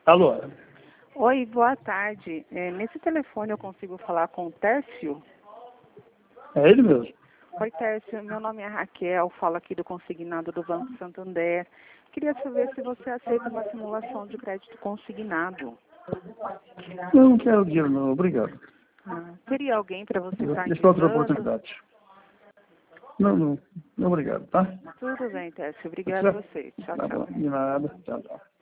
Alô? Oi, boa tarde. Nesse telefone eu consigo falar com o Tércio? É ele mesmo. Oi, Tércio. Meu nome é Raquel, falo aqui do consignado do Banco Santander. Queria saber se você aceita uma simulação de crédito consignado. Eu não quero dinheiro não, obrigado. Teria alguém para você estar Deixa outra indicando? oportunidade. Não, obrigado, tá? Tudo bem, Tércio. Obrigada a você. Tchau, Tá tchau. bom, de nada, tchau, tchau.